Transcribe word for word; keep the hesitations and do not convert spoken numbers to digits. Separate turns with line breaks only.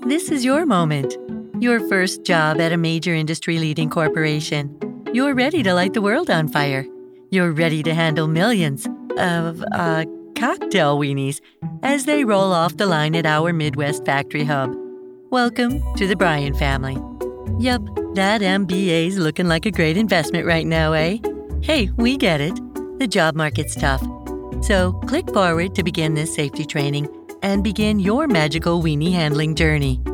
This is your moment. Your first job at a major industry-leading corporation. You're ready to light the world on fire. You're ready to handle millions of, uh, cocktail weenies as they roll off the line at our Midwest factory hub. Welcome to the Bryan family. Yup, that M B A's looking like a great investment right now, eh? Hey, we get it. The job market's tough. So click forward to begin this safety training and begin your magical weenie handling journey.